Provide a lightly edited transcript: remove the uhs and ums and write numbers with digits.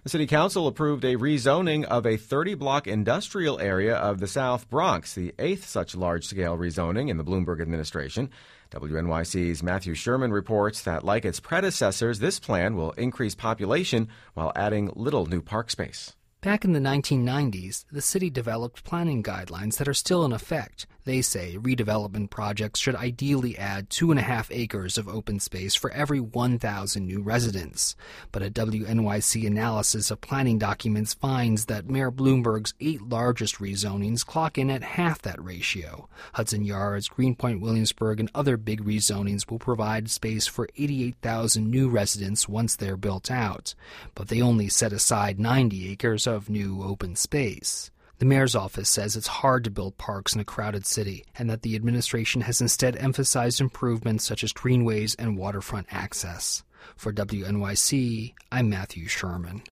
The City Council approved a rezoning of a 30-block industrial area of the South Bronx, the eighth such large-scale rezoning in the Bloomberg administration. WNYC's Matthew Sherman reports that, like its predecessors, this plan will increase population while adding little new park space. Back in the 1990s, the city developed planning guidelines that are still in effect. They say redevelopment projects should ideally add 2.5 acres of open space for every 1,000 new residents. But a WNYC analysis of planning documents finds that Mayor Bloomberg's 8 largest rezonings clock in at half that ratio. Hudson Yards, Greenpoint Williamsburg, and other big rezonings will provide space for 88,000 new residents once they're built out. But they only set aside 90 acres of new open space. The mayor's office says it's hard to build parks in a crowded city, and that the administration has instead emphasized improvements such as greenways and waterfront access. For WNYC, I'm Matthew Sherman.